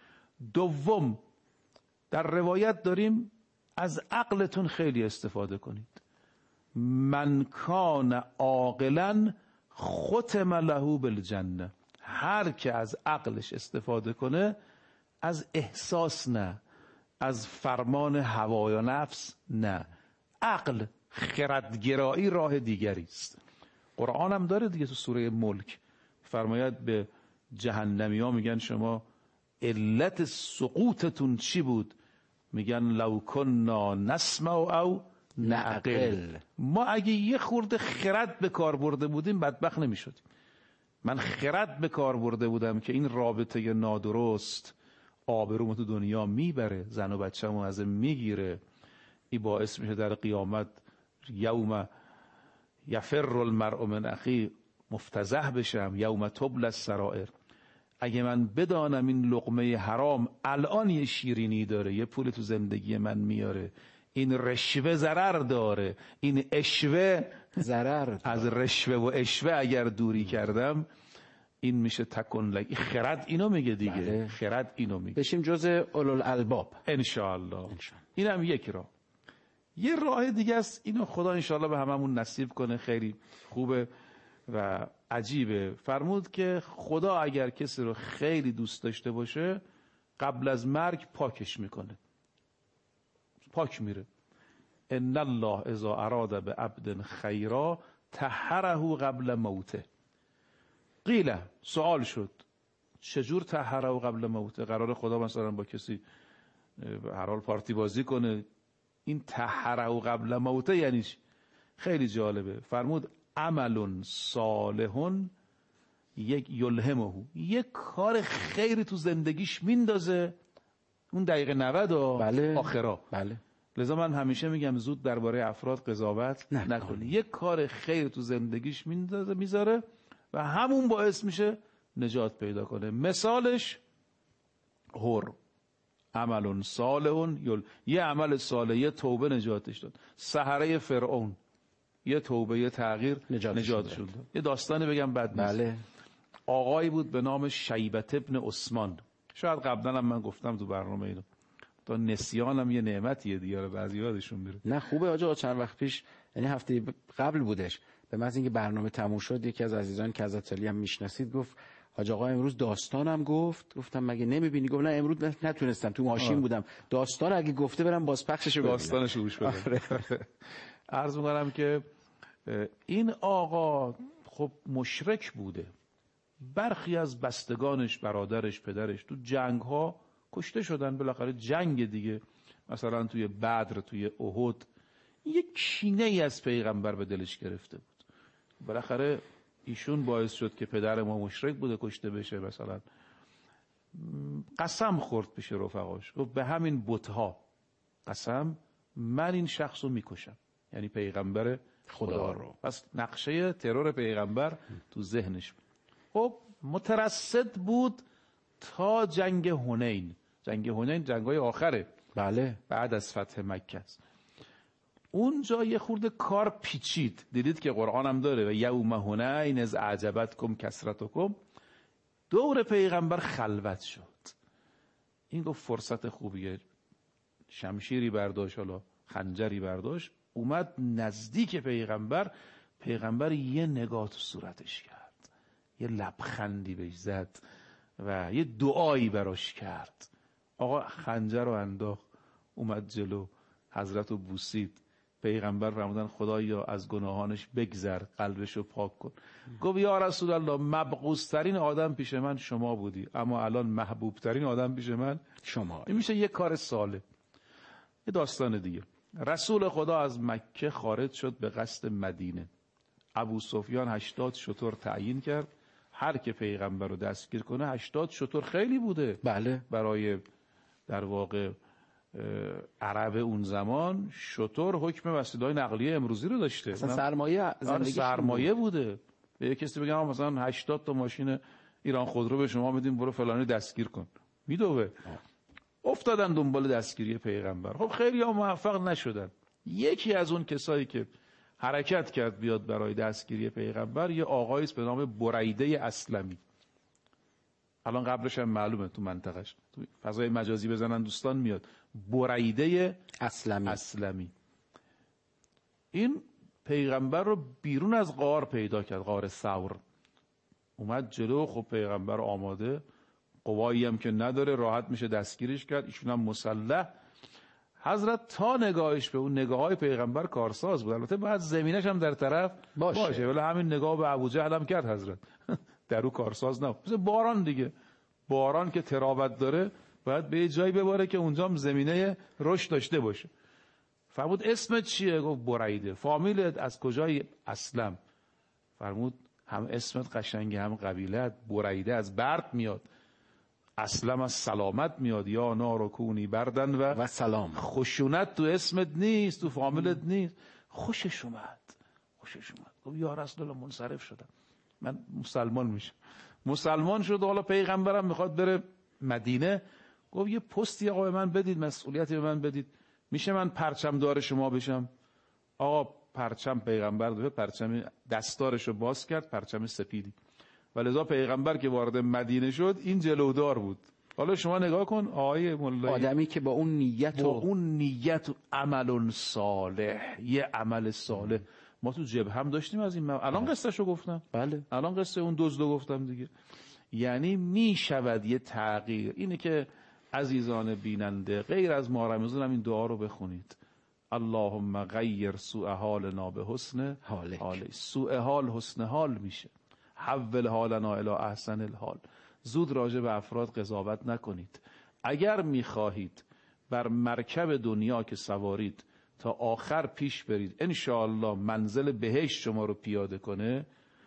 دوم، در روایت داریم از عقلتون خیلی استفاده کنید. من کان عاقلا ختم له بالجنه. هر که از عقلش استفاده کنه، از احساس نه، از فرمان هوا یا نفس نه، عقل، خردگرایی راه دیگری است. قرآن هم داره دیگه، تو سوره ملک فرماید به جهنمی ها میگن شما علت سقوطتون چی بود؟ میگن لو کنا نسمع او نعقل. ما اگه یه خورده خرد به کار برده بودیم بدبخت نمیشدیم. من خرد به کار برده بودم که این رابطه نادرست آبرومو تو دنیا میبره، زن و بچه‌مو ازم میگیره، این باعث میشه در قیامت یوم یفر المرء من اخی مفتضح بشم، یوم تبلی السرائر. اگه من بدانم این لقمه حرام الان یه شیرینی داره، یه پول تو زندگی من میاره، این رشوه ضرر داره، این اشوه ضرر داره. از رشوه و اشوه اگر دوری کردم این میشه تکن لک. خرد اینو میگه دیگه. بله. خرد اینو میگه. بشیم جزء اولوالالباب انشاءالله. اینم یک راه. یه راه دیگه است، اینو خدا انشاءالله به هممون نصیب کنه، خیلی خوبه و عجیبه. فرمود که خدا اگر کسی رو خیلی دوست داشته باشه قبل از مرگ پاکش میکنه، پاک میره. ان الله اذا اراد بعبد خیرا طهره قبل موته. قیل، سوال شد چجور طهره و قبل موته؟ قرار خدا مثلا با کسی هر حال پارتی بازی کنه؟ این طهره و قبل موته یعنی چی؟ خیلی جالبه. فرمود عمل صالح یک یلهمه، یک کار خیری تو زندگیش میندازه اون دقیقه 90 آخرا. بله. لذا من همیشه میگم زود درباره افراد قضاوت نکنی. یک کار خیر تو زندگیش میندازه میذاره و همون باعث میشه نجات پیدا کنه. مثالش هور عمل صالح یه عمل صالح، یه توبه نجاتش داد. سحره فرعون یه توبه، یه تغییر نجاتشون داد. یه داستانی بگم بد نیست. بله. آقایی بود به نام شیبت ابن عثمان. شاید قبلا هم من گفتم تو برنامه اینو. تا نسیانم یه نعمتیه دیگه، رو بعضی یادشون میره. نه خوبه آقا. چند وقت پیش، یعنی هفته قبل بودش، به محض اینکه برنامه تموم شد یکی از عزیزان که از اطلاعی هم میشناسید گفت حاج آقا امروز داستانم گفت. گفتم مگه نمیبینی؟ گفت نه امروز نتونستم، تو ماشین بودم. داستان اگه گفته برم بازپخششو ببینم. داستانشو گوش بدم. عرض می‌کنم که این آقا خب مشرک بوده. برخی از بستگانش، برادرش، پدرش تو جنگ‌ها کشته شدن. بالاخره جنگ دیگه، مثلا توی بدر، توی احد، یک کینه‌ای از پیغمبر به دلش گرفته بود. بالاخره ایشون باعث شد که پدر ما مشرک بوده کشته بشه. مثلا قسم خورد پیش رفقاش، گفت به همین بت‌ها قسم، من این شخص رو میکشم، یعنی پیغمبر خدا رو. پس نقشه ترور پیغمبر تو ذهنش بود. خب مترصد بود تا جنگ حنین. جنگ حنین جنگ‌های آخره، بله، بعد از فتح مکه است. اونجا یه خورده کار پیچید. دیدید که قرآن هم داره و یوم حنین اذ اعجبتکم کثرتکم. دور پیغمبر خلوت شد. این گفت فرصت خوبیه. شمشیری برداشت، حالا خنجری برداشت، اومد نزدیک پیغمبر. پیغمبر یه نگاه تو صورتش کرد، یه لبخندی بهش زد و یه دعایی براش کرد. آقا خنجر رو انداخت، اومد جلو، حضرت رو بوسید. پیغمبر فرمودن خدایا از گناهانش بگذر، قلبشو پاک کن. گفت یا رسول الله، مبغوض ترین آدم پیش من شما بودی، اما الان محبوب ترین آدم پیش من شما. این میشه یه کار صالح. یه داستان دیگه، رسول خدا از مکه خارج شد به قصد مدینه. ابو سفیان 80 شتر تعیین کرد، هر که پیغمبر رو دستگیر کنه. 80 شتر خیلی بوده. بله. برای در واقع عرب اون زمان شتر حکم وسیله‌های نقلیه امروزی رو داشته. اصلا سرمایه بوده. به کسی بگم مثلا 80 تا ماشین ایران خودرو به شما میدیم برو فلانی دستگیر کن، میدوه. افتادن دنبال دستگیری پیغمبر. خب خیلی ها موفق نشدن. یکی از اون کسایی که حرکت کرد بیاد برای دستگیری پیغمبر یه آقایی است به نام بریده اسلمی. الان قبرش هم معلومه تو منطقش، تو فضای مجازی بزنن دوستان میاد. بریده اسلمی. این پیغمبر رو بیرون از غار پیدا کرد، غار ثور. اومد جلو. خب پیغمبر آماده، قوایی هم که نداره، راحت میشه دستگیرش کرد. ایشون هم مسلح. حضرت تا نگاهش به اون نگاههای پیغمبر کارساز بود. البته باید زمینش هم در طرف باشه. ولی همین نگاه به ابوجهل هم کرد حضرت. در او کارساز نبود. مثل باران دیگه، باران که تراوت داره باید به یه جایی بباره که اونجا هم زمینه رشد داشته باشه. فرمود اسمت چیه؟ گفت بریده. فامیلت از کجای؟ اسلم. فرمود هم اسمت قشنگه هم قبیلت. بریده از برد میاد، اسلم از سلامت میاد. یا نار کونی بردن و سلام. خشونت تو اسمت نیست، تو فامیلت نیست. خوشش اومد. گفت یا رسول الله منصرف شدم، من مسلمان میشم. مسلمان شد. حالا پیغمبرم میخواد بره مدینه. گفت یه پستی آقا به من بدید، مسئولیتی به من بدید، میشه من پرچم دار شما بشم؟ آقا پرچم پیغمبر داره، پرچم دستارشو باز کرد، پرچم سپیدی. ولذا پیغمبر که وارد مدینه شد این جلودار بود. حالا شما نگاه کن آقای مولایی، آدمی که با اون نیت و عمل صالح، یه عمل صالح. ما تو جبهه هم داشتیم از این الان قصهشو گفتم. بله. الان قصه اون دزدو گفتم دیگه. یعنی میشود یه تغییر. اینه که عزیزان بیننده، غیر از ماه رمضان هم این دعا رو بخونید. اللهم غیر سوء حالنا به حسن حالک. سوء حال حسن حال میشه. حول حالنا الی احسن الحال. زود راجع به افراد قضاوت نکنید. اگر میخواهید بر مرکب دنیا که سوارید تا آخر پیش برید، انشاءالله منزل بهشت شما رو پیاده کنه،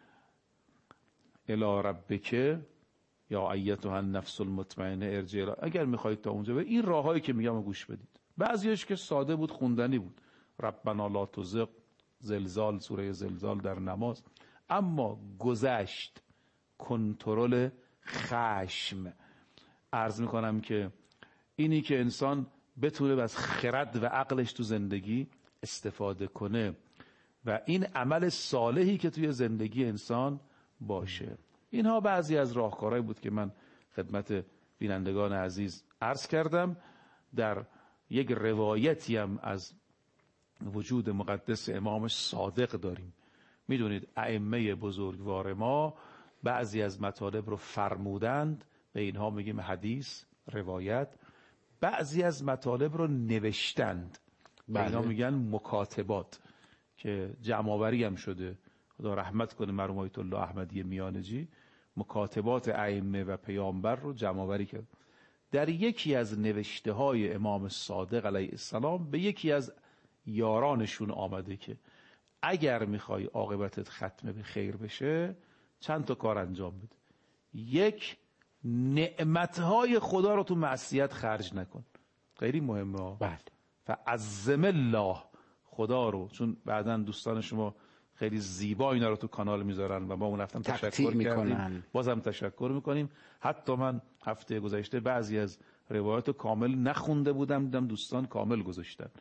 الی ربک یا ایتها النفس المطمئنه ارجعی، اگر میخواهید تا اونجا برید این راههایی که میگم گوش بدید. بعضیش که ساده بود، خوندنی بود، ربنا لا تزغ، زلزال، سوره زلزال در نماز. اما گذشت، کنترل خشم، عرض میکنم که اینی که انسان بتونه از خرد و عقلش تو زندگی استفاده کنه و این عمل صالحی که توی زندگی انسان باشه. اینها بعضی از راهکارهایی بود که من خدمت بینندگان عزیز عرض کردم. در یک روایتی هم از وجود مقدس امام صادق داریم. میدونید ائمه بزرگوار ما بعضی از مطالب رو فرمودند، به اینها میگیم حدیث، روایت. بعضی از مطالب رو نوشتند، به اینها میگن مکاتبات، که جمع‌آوری هم شده، خدا رحمت کنه مرحوم آیت الله احمدی میانجی، مکاتبات ائمه و پیامبر رو جمع‌آوری کرد. در یکی از نوشته های امام صادق علیه السلام به یکی از یارانشون آمده که اگر میخوای عاقبتت ختم به خیر بشه چند تا کار انجام بده. یک، نعمتهای خدا رو تو معصیت خرج نکن، خیلی مهمه. بله. فعظم الله، خدا رو، چون بعداً دوستان شما خیلی زیبا اینا رو تو کانال میذارن و ما اون رفتم تشکر کردیم، بازم تشکر میکنیم. حتی من هفته گذشته بعضی از روایات کامل نخونده بودم، دیدم دوستان کامل گذاشتن.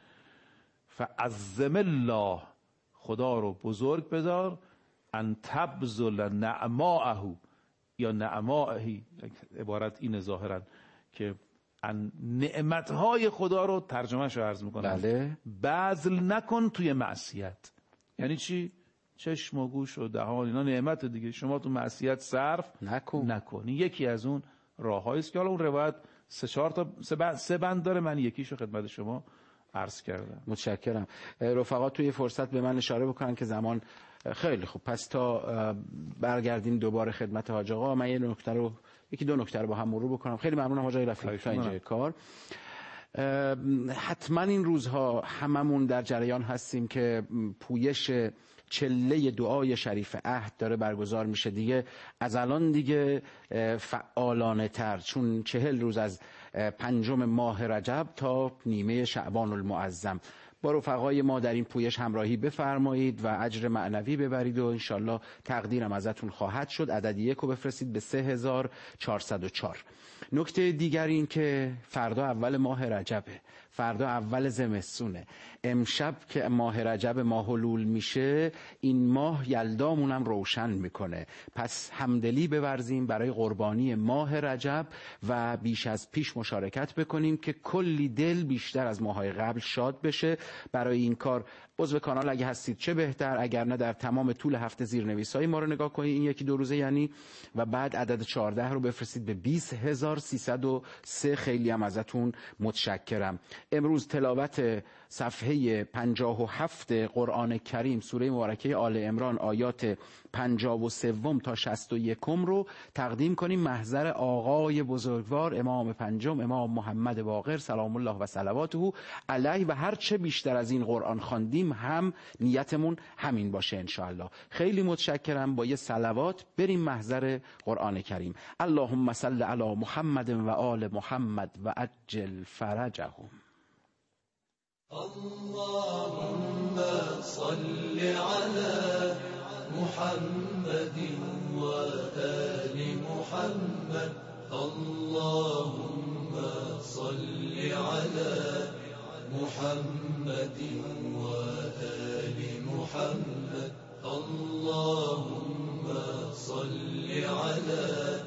فعظم الله، خدا رو بزرگ بدار، ان تبذل نعماءه یا نعمائه، عبارت اینه ظاهرا که نعمتهای خدا رو ترجمهش رو عرض میکنم. بله. بذل نکن توی معصیت. یعنی چی؟ چشم و گوش و دهان اینا نعمت دیگه، شما تو معصیت صرف نکن. یکی از اون راههایی است که حالا اون روایت سه بند داره، من یکیشو خدمت شما عرض کردم. متشکرم. رفقا توی فرصت به من اشاره بکنن که زمان خیلی خوب، پس تا برگردیم دوباره خدمت حاج آقا، من یکی دو نکته رو با هم مرور بکنم. خیلی ممنونم حاج آقای رفیق تا اینجای کار. حتما این روزها هممون در جریان هستیم که پویش چله دعای شریف عهد داره برگزار میشه دیگه، از الان دیگه فعالانه تر، چون 40 روز از 5 ماه رجب تا نیمه شعبان المعظم با رفقای ما در این پویش همراهی بفرمایید و اجر معنوی ببرید و انشالله تقدیرم ازتون خواهد شد. عدد 1 رو بفرستید به 3404. نکته دیگر این که فردا اول ماه رجبه، فردا اول زمستونه، امشب که ماه رجب ماه حلول میشه، این ماه یلدامونم روشن میکنه. پس همدلی بورزیم برای قربانی ماه رجب و بیش از پیش مشارکت بکنیم که کلی دل بیشتر از ماهای قبل شاد بشه. برای این کار عضو کانال اگه هستید چه بهتر، اگر نه در تمام طول هفته زیرنویس‌های ما رو نگاه کنید این یکی دو روزه یعنی، و بعد عدد 14 رو بفرستید به 20303. خیلی هم ازتون متشکرم. امروز تلاوت صفحه 57 قرآن کریم سوره مبارکه آل عمران آیات 53 تا 61 رو تقدیم کنیم محضر آقای بزرگوار امام پنجم امام محمد باقر سلام الله و صلواته علیه، و هر چه بیشتر از این قرآن خواندیم هم نیتمون همین باشه انشاءالله. خیلی متشکرم. با یه صلوات بریم محضر قرآن کریم. اللهم صل علی محمد و آل محمد و عجل فرجهم. اللهم صل على محمد وآل محمد. اللهم صل على محمد وآل محمد. اللهم صل على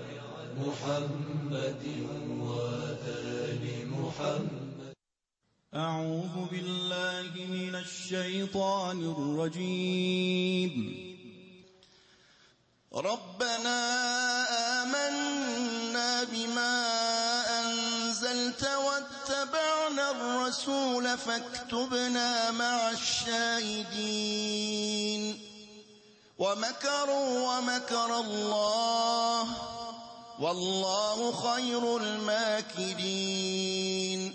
محمد وآل محمد. أعوذ بالله من الشيطان الرجيم. ربنا آمنا بما أنزلت واتبعنا الرسول فاكتبنا مع الشاهدين. ومكروا ومكر الله والله خير الماكرين.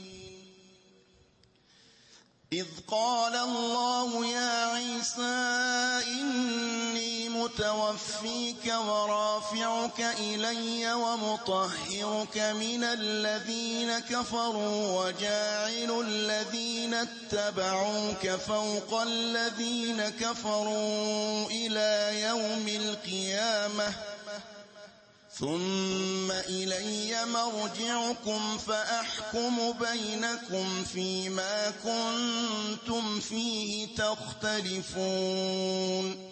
إذ قال الله يا عيسى إني متوفيك ورافعك إلي ومطهرك من الذين كفروا وجاعل الذين اتبعوك فوق الذين كفروا إلى يوم القيامة ثم إلي مرجعكم فأحكم بينكم فيما كنتم فيه تختلفون.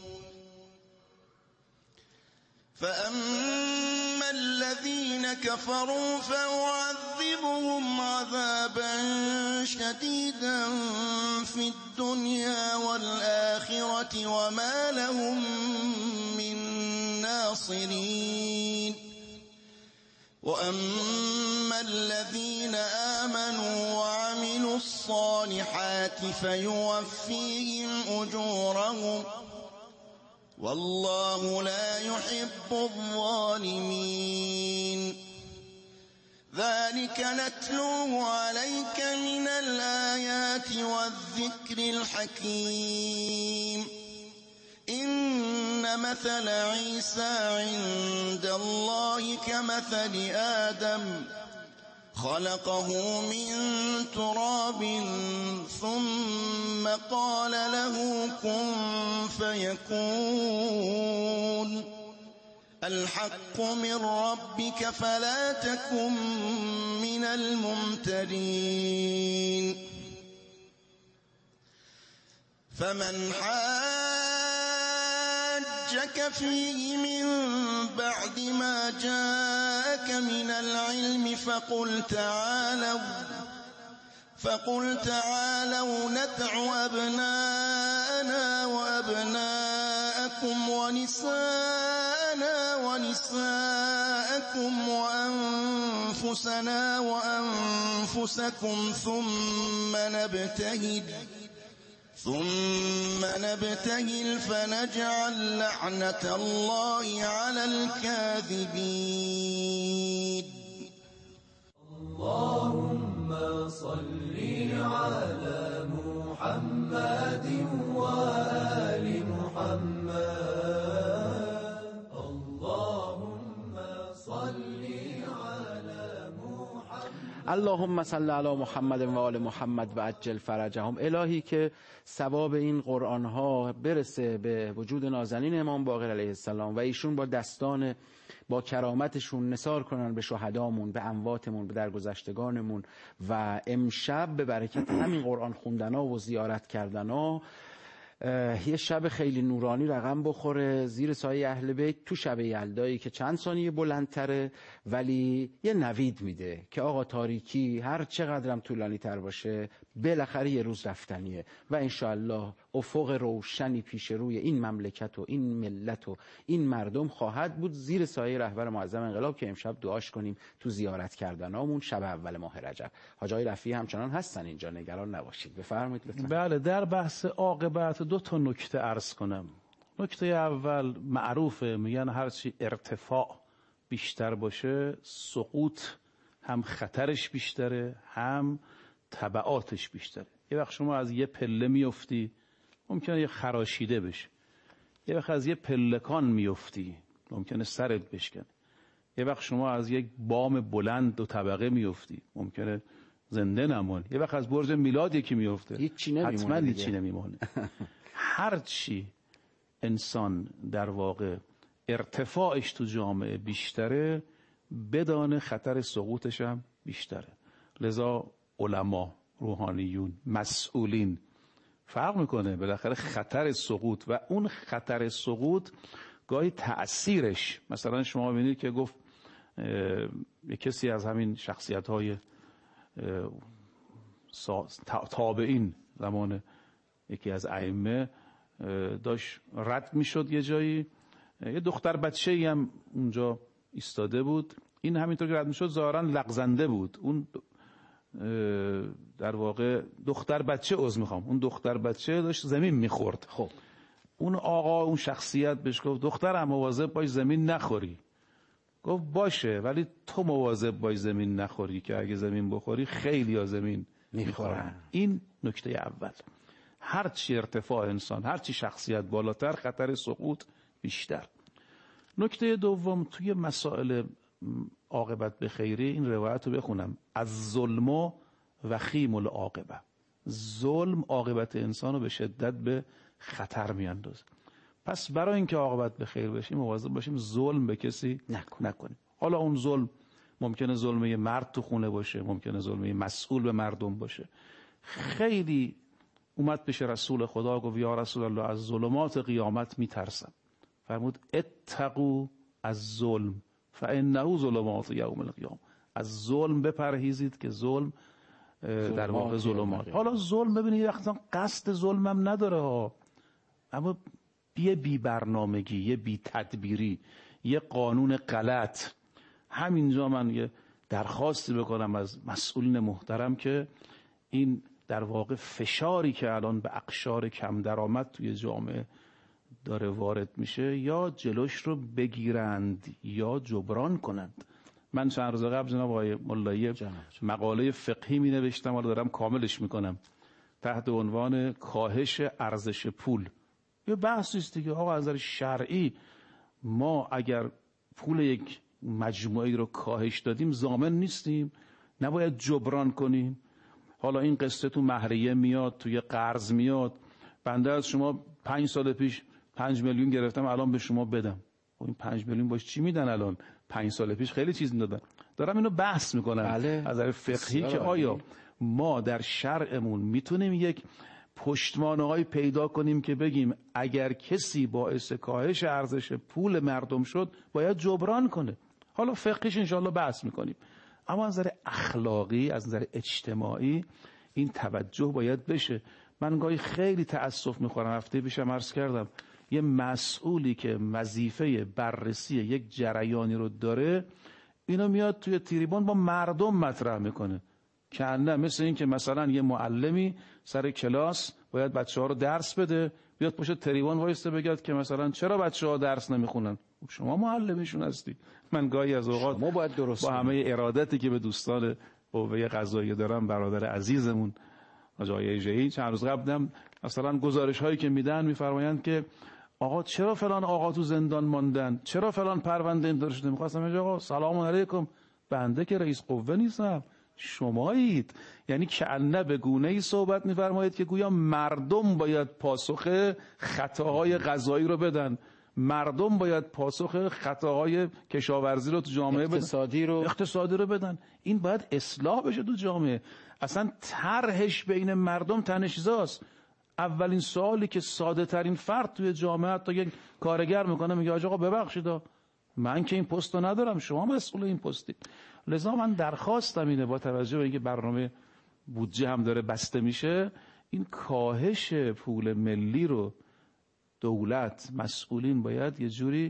فأما الذين كفروا فأعذبهم عذابا شديدا في الدنيا والآخرة وما لهم من ناصرين. وأما الذين آمنوا وعملوا الصالحات فيوفيهم أجورهم والله لا يحب الظالمين. ذلك نتلوه عليك من الآيات والذكر الحكيم. إن مثل عيسى عند الله كمثل آدم خلقه من تراب ثم قال له كن فيكون. الحق من ربك فلا تكن من الممترين. فمن حاجك فيه من بعد ما جاءك من العلم فقل تعالوا ندع أبناءنا وأبناءكم ونساءنا ونساءكم وأنفسنا وأنفسكم ثم نبتهل فنجعل لعنة الله على الكاذبين. اللهم صل على محمد وآل محمد. اللهم صل على محمد. اللهم صل علی محمد و آل محمد و عجل فرجهم. الهی که ثواب این قرآن ها برسه به وجود نازنین امام باقر علیه السلام و ایشون با دستان با کرامتشون نثار کنن به شهدامون، به امواتمون، به درگذشتگانمون و امشب به برکت همین قرآن خوندنا و زیارت کردنا یه شب خیلی نورانی رقم بخوره زیر سایه اهل بیت تو شب یلدایی که چند ثانیه بلندتره ولی یه نوید میده که آقا تاریکی هر چقدرم طولانی تر باشه بالاخره یه روز رفتنیه و انشاءالله افق روشنی پیش روی این مملکت و این ملت و این مردم خواهد بود زیر سایه رهبر معظم انقلاب که امشب دعاش کنیم تو زیارت کردنامون شب اول ماه رجب. حاج آقای رفیعی همچنان هستن اینجا، نگران نباشید. بفرمایید لطفا. بله، در بحث عاقبت دو تا نکته عرض کنم. نکته اول معروفه، میگن هرچی ارتفاع بیشتر باشه سقوط هم خطرش بیشتره هم تبعاتش بیشتره. یه وقت شما از یه پله میفتی ممکنه یه خراشیده بشه، یه وقت از یه پلکان میفتی ممکنه سرت بشکنه، یه وقت شما از یک بام بلند 2 طبقه میفتی ممکنه زنده نمونی، یه وقت از برج میلاد یکی میفته حتما هیچی نمیمونه. هرچی انسان در واقع ارتفاعش تو جامعه بیشتره بدان خطر سقوطش هم بیشتره. لذا علما، روحانیون، مسئولین فرق میکنه بالاخره خطر سقوط و اون خطر سقوط گاهی تأثیرش، مثلا شما ببینید که گفت یک کسی از همین شخصیت‌های تابعین زمان یکی از ائمه داشت رد میشد یه جایی، یه دختر بچه‌ای هم اونجا ایستاده بود، این همینطور که رد میشد ظاهراً لغزنده بود، اون در واقع دختر بچه اون دختر بچه داشت زمین میخورد. خب اون آقا، اون شخصیت بهش گفت دخترم مواظب باش زمین نخوری. گفت باشه ولی تو مواظب باش زمین نخوری که اگه زمین بخوری خیلی ها زمین میخورن. این نکته اول. هرچی ارتفاع انسان، هرچی شخصیت بالاتر، خطر سقوط بیشتر. نکته دوم، توی مسائل عاقبت به خیری این روایت رو بخونم: از ظلم و خیم العاقبه. ظلم عاقبت انسان رو به شدت به خطر میاندازه. پس برای اینکه عاقبت به خیر بشیم مواظب باشیم ظلم به کسی نکنیم. حالا اون ظلم ممکنه ظلم یه مرد تو خونه باشه، ممکنه ظلم یه مسئول به مردم باشه. خیلی اومد پیش رسول خدا گفت یا رسول الله از ظلمات قیامت میترسم. فرمود اتقوا از ظلم فانه ظلمات یوم القیامه. از ظلم بپرهیزید که ظلم در واقع ظلمات. حالا ظلم ببینید وقتا قصد ظلمم نداره ها، اما یه بی برنامگی، یه بی تدبیری، یه قانون غلط. همینجا من یه درخواستی بکنم از مسئولین محترم که این در واقع فشاری که الان به اقشار کم درآمد توی جامعه داره وارد میشه یا جلوش رو بگیرند یا جبران کنند. من چند روز قبل جناب آقای ملایی مقاله فقهی می نوشتم، حالا دارم کاملش میکنم، تحت عنوان کاهش ارزش پول. یه بحثی است دیگه. آقا از نظر شرعی ما اگر پول یک مجموعه رو کاهش دادیم ضامن نیستیم؟ نباید جبران کنیم؟ حالا این قصه تو مهریه میاد، توی قرض میاد. بنده از شما 5 سال پیش 5 میلیون گرفتم الان به شما بدم. این 5 میلیون باش چی میدن الان؟ 5 سال پیش خیلی چیز میدادن. دارم اینو بحث میکنم بله. از نظر فقهی که آیا ما در شرعمون میتونیم یک پشتوانه‌ای پیدا کنیم که بگیم اگر کسی باعث کاهش ارزش پول مردم شد باید جبران کنه. حالا فقهیش انشاءالله بحث میکنیم، اما از نظر اخلاقی، از نظر اجتماعی این توجه باید بشه. من گاهی خیلی تأسف میخورم، هفته پیشم عرض کردم یه مسئولی که وظیفه بررسی یک جریانی رو داره اینو میاد توی تریبون با مردم مطرح میکنه که نه مثل این که مثلا یه معلمی سر کلاس باید بچه‌ها رو درس بده، بیاد پشت تریبون وایسته بگه که مثلا چرا بچه‌ها درس نمیخونن؟ شما معلمشون هستی. من گاهی از اوقات ما باید درست با همه ارادتی که به دوستان قوه قضاییه دارم، برادر عزیزمون آقای جایی چند روز قبلم مثلا گزارش هایی که میدن میفرمایند که آقا چرا فلان آقا تو زندان ماندن، چرا فلان پرونده این شده. می‌خواستم آقا سلام علیکم، بنده که رئیس قوه نیستم، شمایید. یعنی کأنه به گونه‌ای صحبت می‌فرمایید که گویا مردم باید پاسخ خطاهای قضایی رو بدن، مردم باید پاسخ خطاهای کشاورزی رو تو جامعه اقتصادی رو بدن. این باید اصلاح بشه تو جامعه. اصلا طرحش بین مردم تنش‌زاست. اولین سوالی که ساده ترین فرد توی جامعه تا یک کارگر میکنه میگه آقا ببخشید من که این پست رو ندارم، شما مسئول این پستی. لذا من درخواستم اینه با توجه به اینکه برنامه بودجه هم داره بسته میشه، این کاهش پول ملی رو دولت، مسئولین باید یه جوری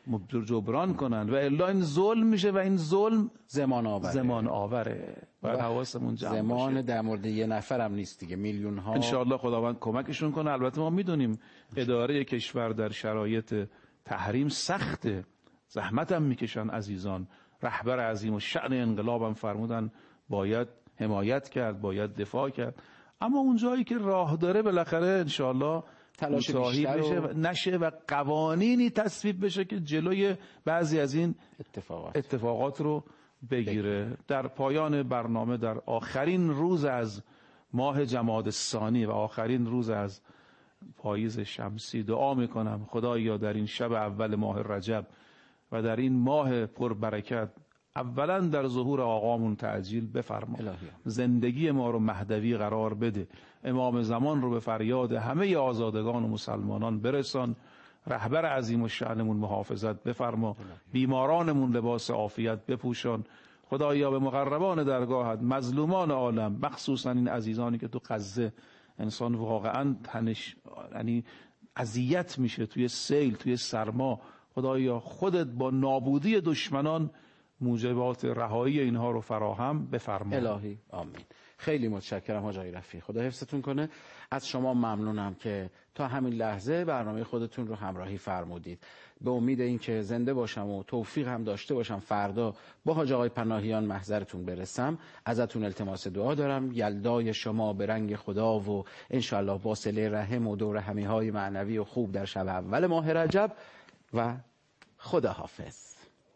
جبران کنن و الا این ظلم میشه و این ظلم زمان آوره. باید حواسمون جمع باشه. زمان در مورد یه نفرم نیست دیگه، میلیون ها. انشاءالله خداوند کمکشون کنه. البته ما میدونیم اداره کشور در شرایط تحریم سخته، زحمت هم میکشن عزیزان. رهبر عظیم و شأن انقلاب هم فرمودن باید حمایت کرد، باید دفاع کرد، اما اون جایی که راه داره بالاخره انشاءالله تلاش بیشتر نشه و قوانینی تصویب بشه که جلوی بعضی از این اتفاقات رو بگیره. در پایان برنامه، در آخرین روز از ماه جمادی الثانی و آخرین روز از پاییز شمسی دعا میکنم خدایا در این شب اول ماه رجب و در این ماه پربرکت اولا در ظهور آقامون تعجیل بفرما، زندگی ما رو مهدوی قرار بده، امام زمان رو به فریاد همه آزادگان و مسلمانان برسان، رهبر عظیم و شأنمون محافظت بفرما، بیمارانمون لباس عافیت بپوشان. خدایا به مقربان درگاهت، مظلومان عالم، مخصوصا این عزیزانی که تو غزه انسان واقعا یعنی اذیت میشه توی سیل، توی سرما، خدایا خودت با نابودی دشمنان موجبات رهایی اینها رو فراهم بفرما. الهی آمین. خیلی متشکرم حاج آقای رفیعی، خدا حفظتون کنه. از شما ممنونم که تا همین لحظه برنامه خودتون رو همراهی فرمودید. به امید این که زنده باشم و توفیق هم داشته باشم فردا با حاج آقای پناهیان محضرتون برسم، ازتون التماس دعا دارم. یلدای شما به رنگ خدا و انشاءالله با صله رحم و دور همیهای معنوی و خوب در شب اول ماه رجب و خدا حافظ.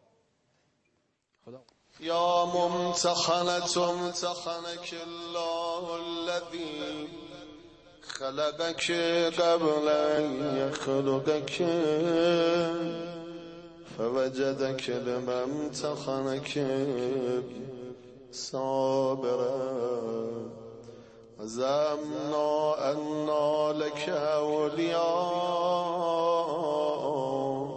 یا ممتحنك الله الذي خلقك قبل ان يخلقك فوجدك لما امتحنك صابرا وزعمنا أن لك أولياء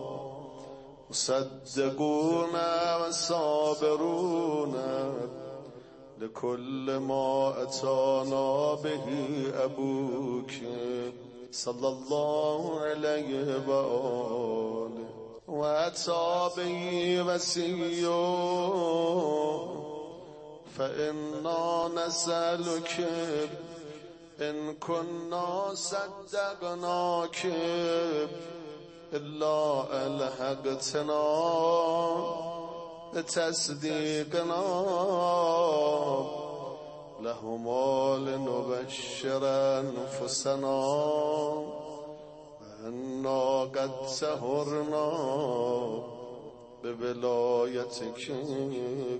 مصدقون وصابرون لكل ما أتانا به أبوك صلى الله عليه وآله وأتى به وسيء فإنا نسألك إن كنا صدقناك إلا ألحقتنا بتصديقنا لهما لنبشر أنفسنا وأنا قد سهرنا بولايتك